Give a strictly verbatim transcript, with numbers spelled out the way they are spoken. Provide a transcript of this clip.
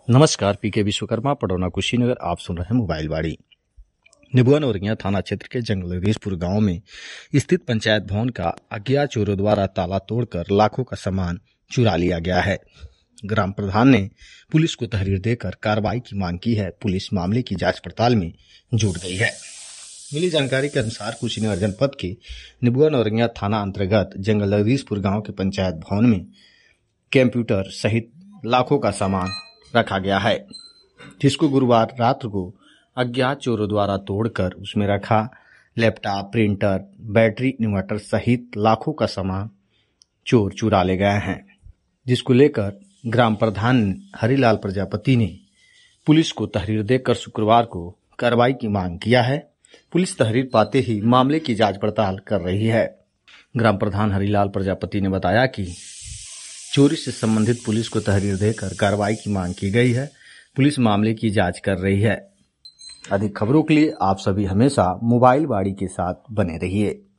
नमस्कार, पीके विश्वकर्मा पडौना कुशीनगर। आप सुन रहे हैं मोबाइल बाड़ी। निबुआ नौरंगिया थाना क्षेत्र के जंगलदीसपुर गांव में स्थित पंचायत भवन का अज्ञात चोरों द्वारा ताला तोड़कर लाखों का सामान चुरा लिया गया है। ग्राम प्रधान ने पुलिस को तहरीर देकर कार्रवाई की मांग की है। पुलिस मामले की जांच पड़ताल में जुट गई है। मिली जानकारी के अनुसार कुशीनगर जनपद के निबुआ नौरंगिया थाना अंतर्गत जंगलदीसपुर गांव के पंचायत भवन में कंप्यूटर सहित लाखों का सामान रखा गया है, जिसको गुरुवार रात को अज्ञात चोरों द्वारा तोड़कर उसमें रखा लैपटॉप, प्रिंटर, बैटरी, इन्वर्टर सहित लाखों का सामान चोर चुरा ले गए हैं। जिसको लेकर ग्राम प्रधान हरिलाल प्रजापति ने पुलिस को तहरीर देकर शुक्रवार को कार्रवाई की मांग किया है। पुलिस तहरीर पाते ही मामले की जांच पड़ताल कर रही है। ग्राम प्रधान हरिलाल प्रजापति ने बताया कि चोरी से संबंधित पुलिस को तहरीर देकर कार्रवाई की मांग की गई है। पुलिस मामले की जांच कर रही है। अधिक खबरों के लिए आप सभी हमेशा मोबाइल बाड़ी के साथ बने रहिए।